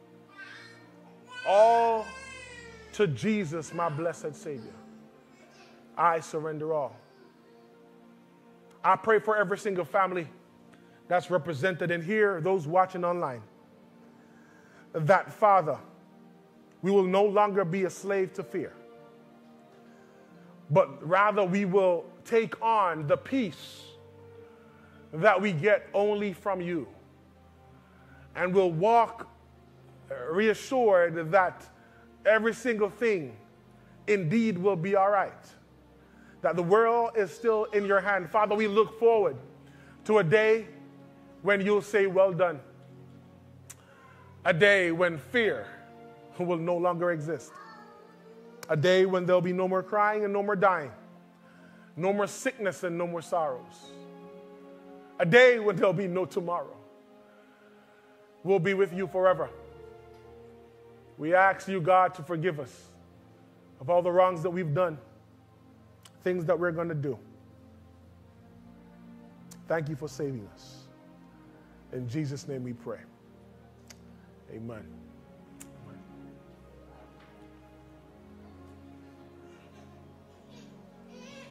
All to Jesus, my blessed Savior. I surrender all. I pray for every single family that's represented in here, those watching online, that, Father, we will no longer be a slave to fear, but rather we will take on the peace that we get only from you. And we'll walk reassured that every single thing indeed will be all right, that the world is still in your hand. Father, we look forward to a day when you'll say, well done. A day when fear will no longer exist. A day when there'll be no more crying and no more dying. No more sickness and no more sorrows. A day when there'll be no tomorrow. We'll be with you forever. We ask you, God, to forgive us of all the wrongs that we've done, things that we're going to do. Thank you for saving us. In Jesus' name we pray. Amen.